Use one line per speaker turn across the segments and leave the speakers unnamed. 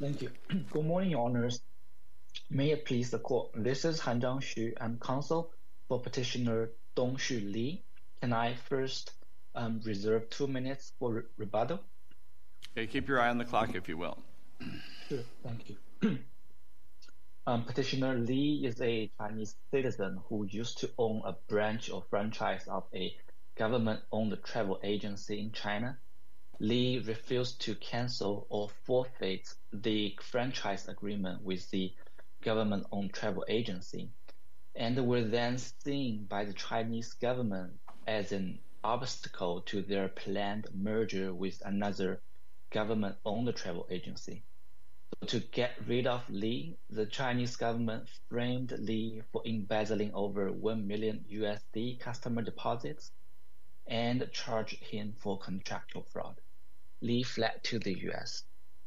Thank you. Good morning, Your Honors. May it please the court. This is Hanzhang Xu. I'm counsel for petitioner Dongshu Li. Can I first reserve 2 minutes for rebuttal?
Okay, keep your eye on the clock, if you will.
Sure, thank you. Petitioner Li is a Chinese citizen who used to own a branch or franchise of a government-owned travel agency in China. Li refused to cancel or forfeit the franchise agreement with the government-owned travel agency, and were then seen by the Chinese government as an obstacle to their planned merger with another government-owned travel agency. So to get rid of Li, the Chinese government framed Li for embezzling over 1 million USD customer deposits and charged him for contractual fraud. Li fled to the US.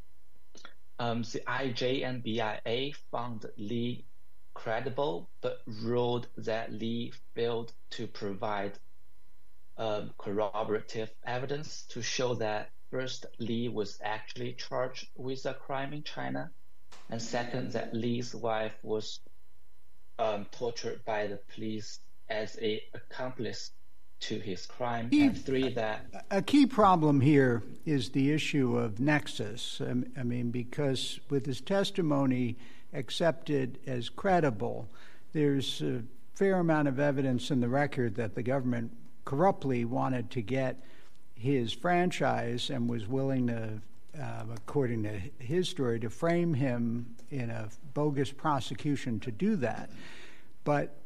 The IJ and BIA found Li credible, but ruled that Li failed to provide corroborative evidence to show that first, Li was actually charged with a crime in China, and second, that Li's wife was tortured by the police as an accomplice to his crime, and three, that
a key problem here is the issue of nexus. I mean, because with his testimony accepted as credible, there's a fair amount of evidence in the record that the government corruptly wanted to get his franchise and was willing to, according to his story, to frame him in a bogus prosecution to do that. But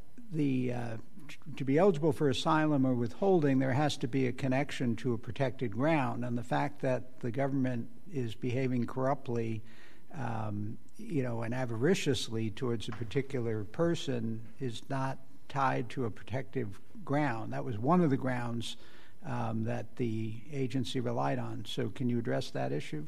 to be eligible for asylum or withholding, there has to be a connection to a protected ground. And the fact that the government is behaving corruptly, and avariciously towards a particular person is not tied to a protective ground. That was one of the grounds that the agency relied on. So can you address that issue?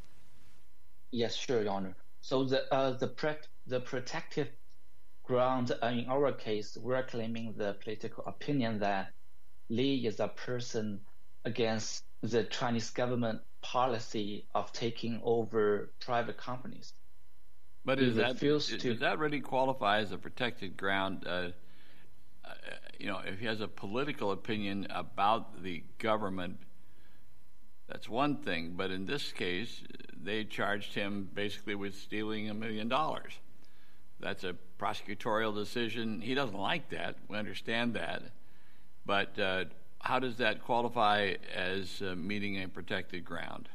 Yes, sure, Your Honor. So the protective ground in our case, we're claiming the political opinion that Li is a person against the Chinese government policy of taking over private companies.
But does that really qualify as a protected ground? If he has a political opinion about the government, that's one thing. But in this case, they charged him basically with stealing $1 million. That's a prosecutorial decision. He doesn't like that. We understand that. But how does that qualify as meeting a protected ground?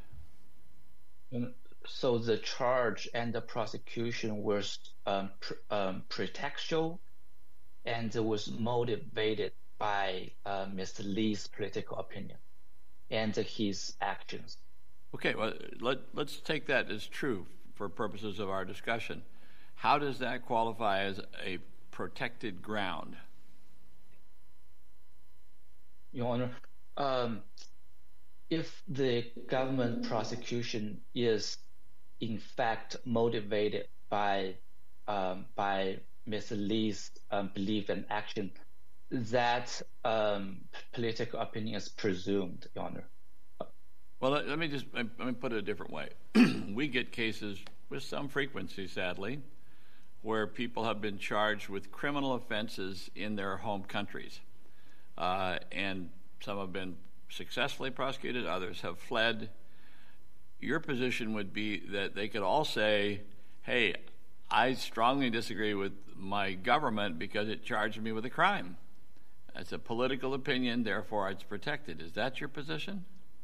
So the charge and the prosecution was pretextual, and it was motivated by Mr. Li's political opinion and his actions.
Okay, well, let's take that as true for purposes of our discussion. How does that qualify as a protected ground?
Your Honor, if the government prosecution is in fact motivated by Mr. Li's belief and action, that political opinion is presumed, Your Honor.
Well, let me put it a different way. We get cases with some frequency, sadly, where people have been charged with criminal offenses in their home countries. And some have been successfully prosecuted, others have fled. Your position would be that they could all say, hey, I strongly disagree with my government because it charged me with a crime. That's a political opinion, therefore it's protected. Is that your position?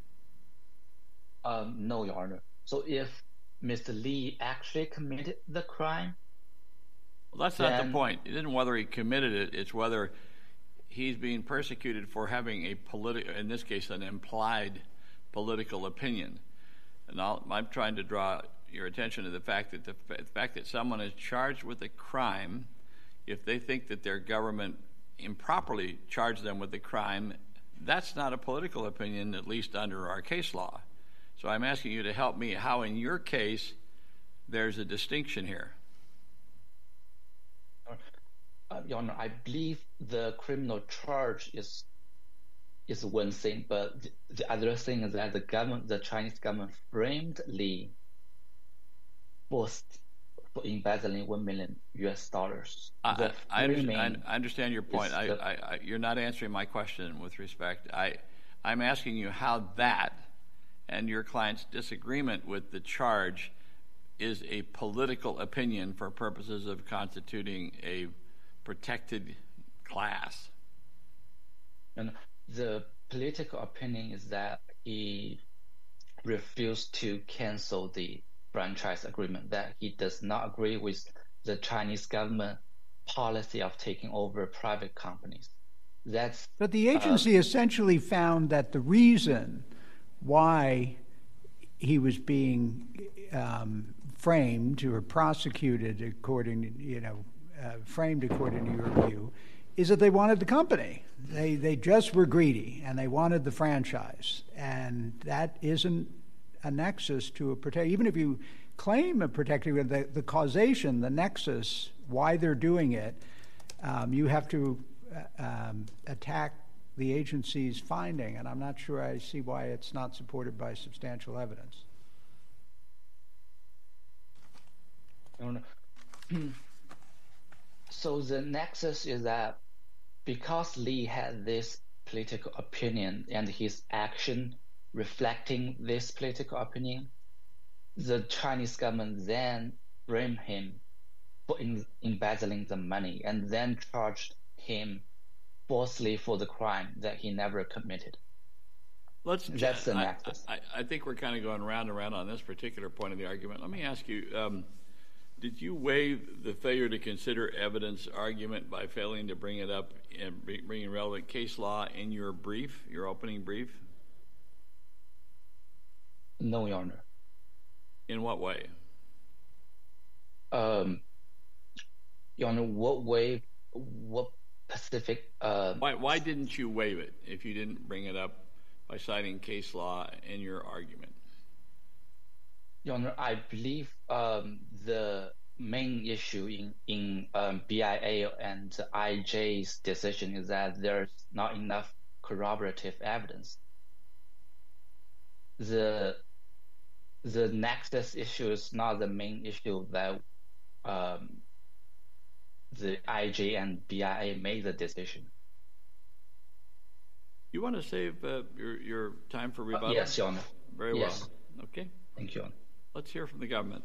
No, Your Honor. So if Mr. Li actually committed the crime,
well, that's not the point. It isn't whether he committed it, it's whether he's being persecuted for having in this case, an implied political opinion. And I'm trying to draw your attention to the fact that the fact that someone is charged with a crime, if they think that their government improperly charged them with a crime, that's not a political opinion, at least under our case law. So I'm asking you to help me how, in your case, there's a distinction here.
Your Honor, I believe the criminal charge is one thing, but the other thing is that the Chinese government framed Li for embezzling $1 million.
I understand your point. You're not answering my question with respect. I'm asking you how that and your client's disagreement with the charge is a political opinion for purposes of constituting a protected class.
And the political opinion is that he refused to cancel the franchise agreement, that he does not agree with the Chinese government policy of taking over private companies.
But the agency essentially found that the reason why he was being framed or prosecuted according to your view is that they wanted the company. They just were greedy and they wanted the franchise, and that isn't a nexus to a protect. Even if you claim a protective, the causation, the nexus, why they're doing it, you have to attack the agency's finding, and I'm not sure I see why it's not supported by substantial evidence.
So the nexus is that because Li had this political opinion and his action reflecting this political opinion, the Chinese government then framed him for embezzling the money and then charged him falsely for the crime that he never committed. That's the nexus.
I think we're kind of going round and round on this particular point of the argument. Let me ask you, did you waive the failure to consider evidence argument by failing to bring it up and bringing relevant case law in your brief, your opening brief?
No, Your Honor.
In what way?
Your Honor, what specific...
Why didn't you waive it if you didn't bring it up by citing case law in your argument?
Your Honor, I believe the main issue in BIA and IJ's decision is that there's not enough corroborative evidence. The nexus issue is not the main issue that the IJ and BIA made the decision.
You want to save your time for rebuttal?
Yes, Your Honor.
Very well. Okay.
Thank you, Your Honor.
Let's hear from the government.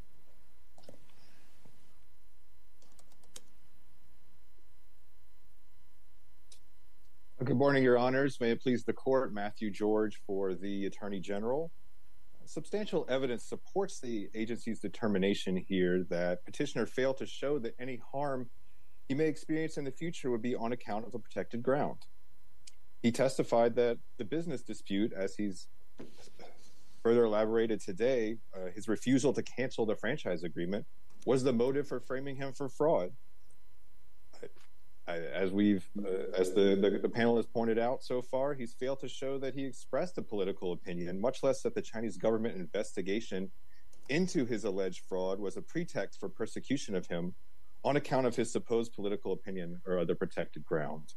Good morning, Your Honors. May it please the Court, Matthew George for the Attorney General. Substantial evidence supports the agency's determination here that petitioner failed to show that any harm he may experience in the future would be on account of a protected ground. He testified that the business dispute, as he's further elaborated today, his refusal to cancel the franchise agreement was the motive for framing him for fraud. As the panel has pointed out so far, he's failed to show that he expressed a political opinion, much less that the Chinese government investigation into his alleged fraud was a pretext for persecution of him on account of his supposed political opinion or other protected ground.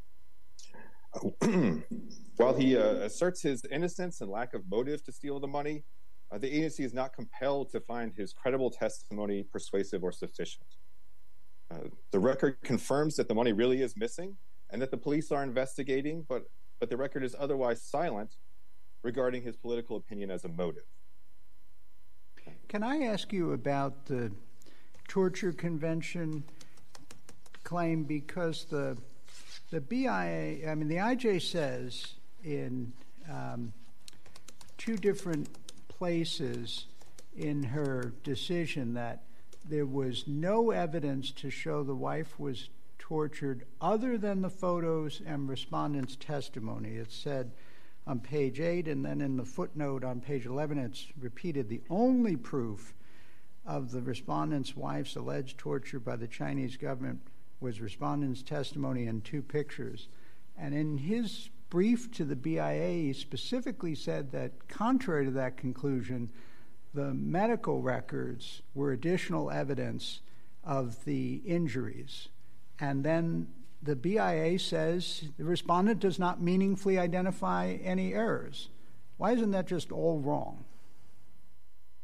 While he asserts his innocence and lack of motive to steal the money, the agency is not compelled to find his credible testimony persuasive or sufficient. The record confirms that the money really is missing and that the police are investigating, but the record is otherwise silent regarding his political opinion as a motive.
Can I ask you about the torture convention claim? Because the BIA, the IJ says in two different places in her decision that there was no evidence to show the wife was tortured other than the photos and respondent's testimony. It said on page 8, and then in the footnote on page 11, it's repeated, the only proof of the respondent's wife's alleged torture by the Chinese government was respondent's testimony and two pictures. And in his brief to the BIA, he specifically said that contrary to that conclusion, the medical records were additional evidence of the injuries. And then the BIA says the respondent does not meaningfully identify any errors. Why isn't that just all wrong?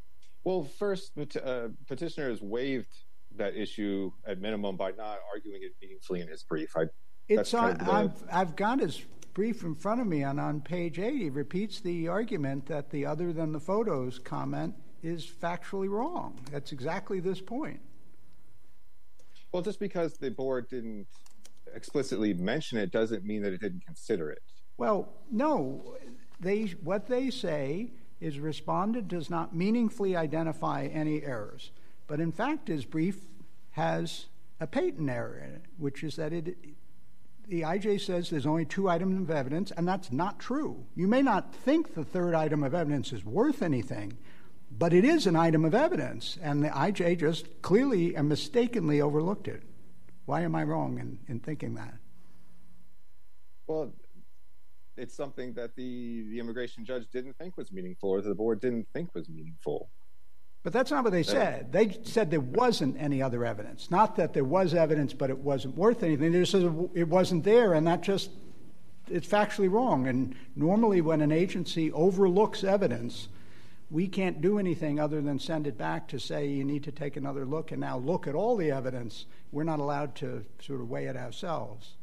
Well, first, petitioner has waived that issue at minimum by not arguing it meaningfully in his brief.
I've got his brief in front of me, and on page 8, he repeats the argument that the other than the photos comment is factually wrong. That's exactly this point.
Well, just because the board didn't explicitly mention it doesn't mean that it didn't consider it.
Well, no. What they say is respondent does not meaningfully identify any errors. But in fact, his brief has a patent error in it, which is that the IJ says there's only 2 items of evidence, and that's not true. You may not think the third item of evidence is worth anything, but it is an item of evidence, and the IJ just clearly and mistakenly overlooked it. Why am I wrong in thinking that?
Well, it's something that the immigration judge didn't think was meaningful, or the board didn't think was meaningful.
But that's not what they said. They said there wasn't any other evidence. Not that there was evidence, but it wasn't worth anything. They just said it wasn't there, and it's factually wrong. And normally when an agency overlooks evidence, we can't do anything other than send it back to say you need to take another look and now look at all the evidence. We're not allowed to sort of weigh it ourselves.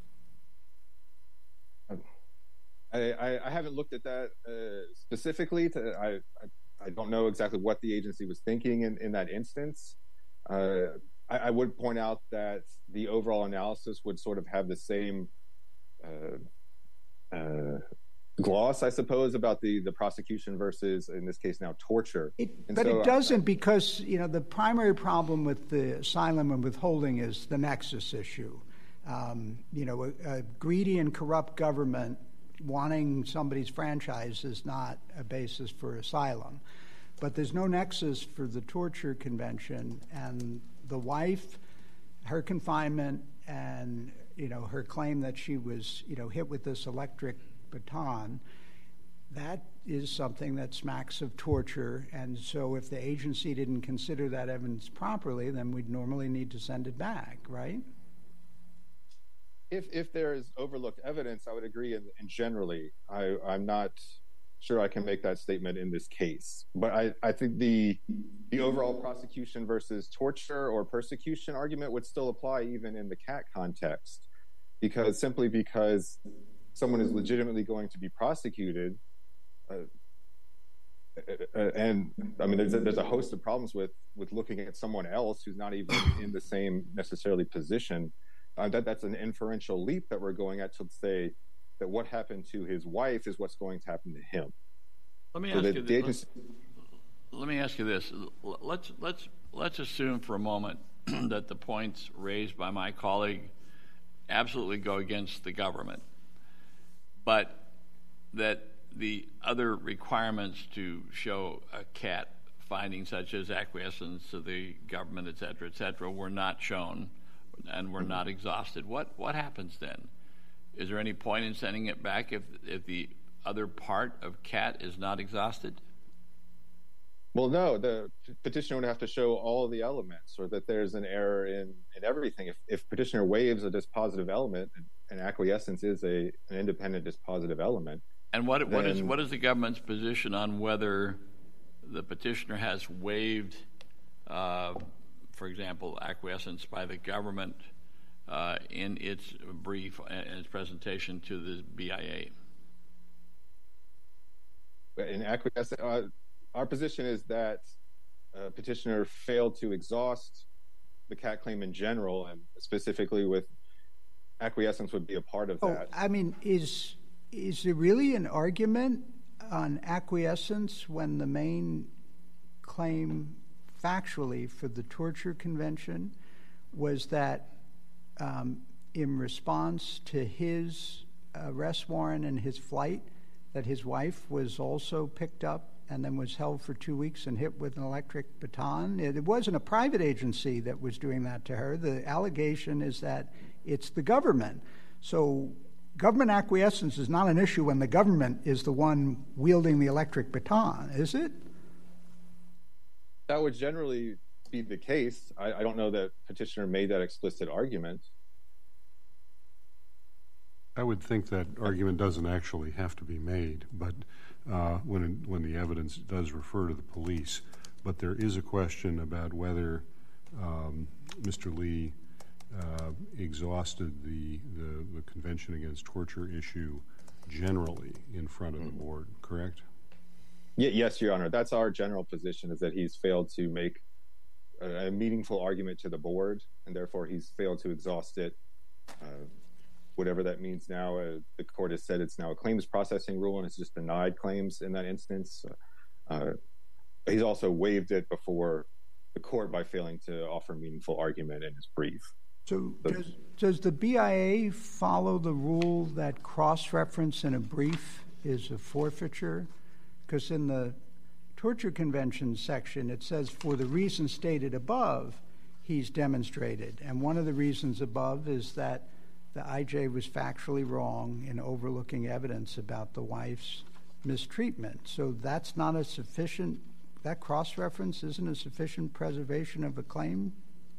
I haven't looked at that specifically. I don't know exactly what the agency was thinking in that instance. I would point out that the overall analysis would sort of have the same gloss, I suppose, about the prosecution versus, in this case now, torture.
But it doesn't, because the primary problem with the asylum and withholding is the nexus issue. A greedy and corrupt government wanting somebody's franchise is not a basis for asylum. But there's no nexus for the torture convention, and the wife, her confinement, and her claim that she was hit with this electric baton, that is something that smacks of torture. And so if the agency didn't consider that evidence properly, then we'd normally need to send it back, right?
If there is overlooked evidence, I would agree. And generally, I'm not sure I can make that statement in this case. But I think the overall prosecution versus torture or persecution argument would still apply even in the CAT context, because someone is legitimately going to be prosecuted. And I mean, there's a host of problems with looking at someone else who's not even in the same necessarily position. That's an inferential leap that we're going at to say that what happened to his wife is what's going to happen to him.
Let me ask you this. Let's assume for a moment that the points raised by my colleague absolutely go against the government, but that the other requirements to show a CAT finding, such as acquiescence to the government, et cetera, were not shown and were not exhausted. What happens then? Is there any point in sending it back if the other part of CAT is not exhausted?
Well, no. The petitioner would have to show all the elements, or that there's an error in everything. If petitioner waives a dispositive element, and acquiescence is an independent dispositive element. And what
is the government's position on whether the petitioner has waived, for example, acquiescence by the government in its brief and its presentation to the BIA?
In acquiescence, our position is that petitioner failed to exhaust the CAT claim in general, and specifically with acquiescence would be a part of that.
I mean, is there really an argument on acquiescence when the main claim factually for the torture convention was that in response to his arrest warrant and his flight, that his wife was also picked up and then was held for 2 weeks and hit with an electric baton? It wasn't a private agency that was doing that to her. The allegation is that it's the government. So government acquiescence is not an issue when the government is the one wielding the electric baton, is it?
That would generally be the case. I don't know that petitioner made that explicit argument.
I would think that argument doesn't actually have to be made, but when the evidence does refer to the police, but there is a question about whether Mr. Lee exhausted the Convention Against Torture issue generally in front of the board, correct?
Yes, Your Honor. That's our general position, is that he's failed to make a meaningful argument to the board, and therefore he's failed to exhaust it. Whatever that means now, the court has said it's now a claims processing rule, and it's just denied claims in that instance. He's also waived it before the court by failing to offer meaningful argument in his brief.
So does the BIA follow the rule that cross-reference in a brief is a forfeiture? Because in the Torture Convention section, it says, for the reasons stated above, he's demonstrated. And one of the reasons above is that the IJ was factually wrong in overlooking evidence about the wife's mistreatment. So that's not a sufficient, that cross-reference isn't a sufficient preservation of a claim?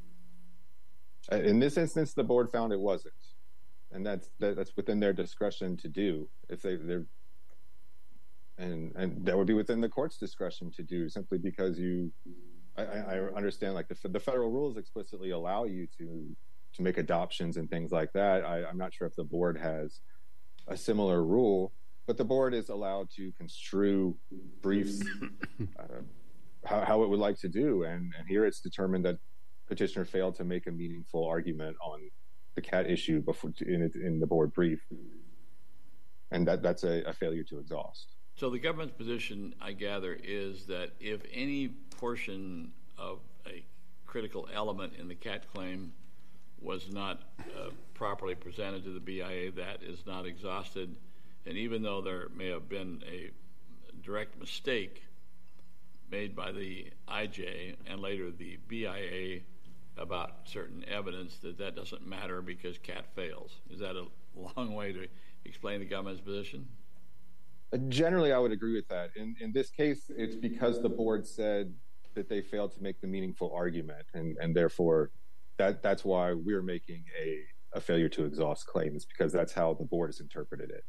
In this instance, the board found it wasn't. And that's within their discretion to do. If they're and that would be within the court's discretion to do, simply because I understand, like, the federal rules explicitly allow you to make adoptions and things like that. I'm not sure if the board has a similar rule, but the board is allowed to construe briefs how it would like to do. And here it's determined that petitioner failed to make a meaningful argument on the CAT issue before in the board brief. And that's a failure to exhaust.
So the government's position, I gather, is that if any portion of a critical element in the CAT claim was not properly presented to the BIA, that is not exhausted. And even though there may have been a direct mistake made by the IJ and later the BIA about certain evidence, that doesn't matter because CAT fails. Is that a long way to explain the government's position?
Generally, I would agree with that. In this case, it's because the board said that they failed to make the meaningful argument, and therefore that's why we're making a failure to exhaust claim, is because that's how the board has interpreted it.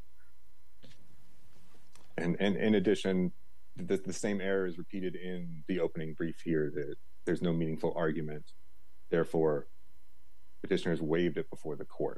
And in addition, the same error is repeated in the opening brief here, that there's no meaningful argument. Therefore, petitioners waived it before the court.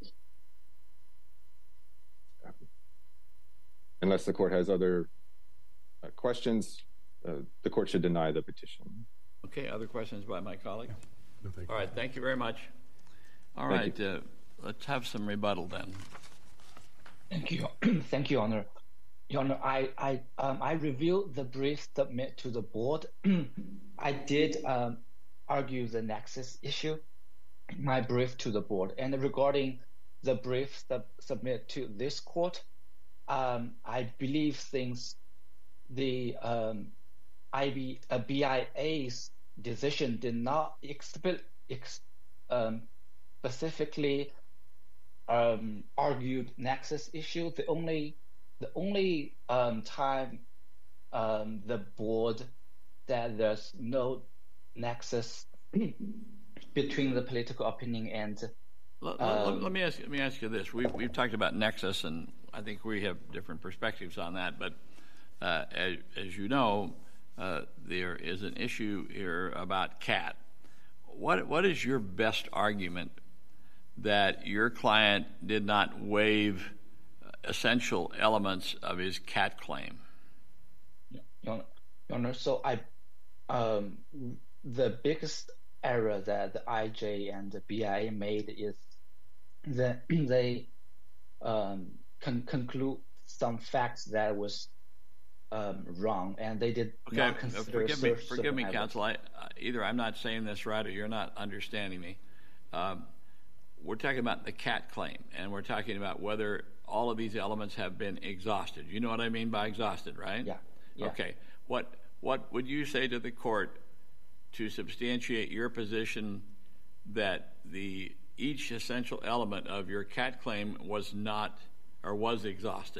Unless the court has other questions, the court should deny the petition.
Okay, other questions by my colleague?
No, thank you.
All right, thank you very much. All right, let's have some rebuttal then.
Thank you. Thank you, Honor. Your Honor, I reviewed the brief submitted to the board. I did argue the nexus issue in my brief to the board. And regarding the brief submitted to this court, I believe since the BIA's decision did not specifically argued nexus issue, the only time the board said there's no nexus between the political opinion and
let me ask you this. We've talked about nexus, and I think we have different perspectives on that. But as you know, there is an issue here about CAT. What is your best argument that your client did not waive essential elements of his CAT claim?
Your Honor, so the biggest error that the IJ and the BIA made is that they conclude some facts that was wrong, and they did not consider.
Forgive me, counsel. Either I'm not saying this right, or you're not understanding me. We're talking about the CAT claim, and we're talking about whether all of these elements have been exhausted. You know what I mean by exhausted, right?
Yeah.
Okay. What would you say to the court to substantiate your position that each essential element of your CAT claim was not or was exhausted?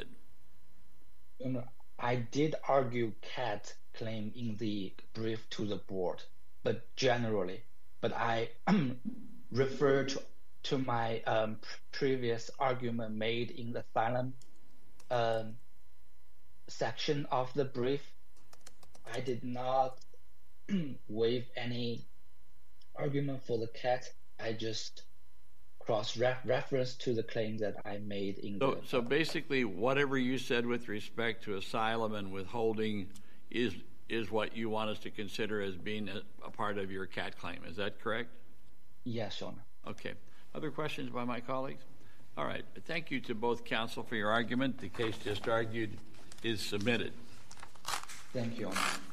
I did argue CAT claim in the brief to the board, but I refer to my previous argument made in the asylum section of the brief. I did not waive any argument for the cat. I just cross-reference to the claim that I made in
So basically, whatever you said with respect to asylum and withholding is what you want us to consider as being a part of your cat claim. Is that correct?
Yes, Your Honor.
Okay. Other questions by my colleagues? All right. Thank you to both counsel for your argument. The case just argued is submitted.
Thank you, Your Honor.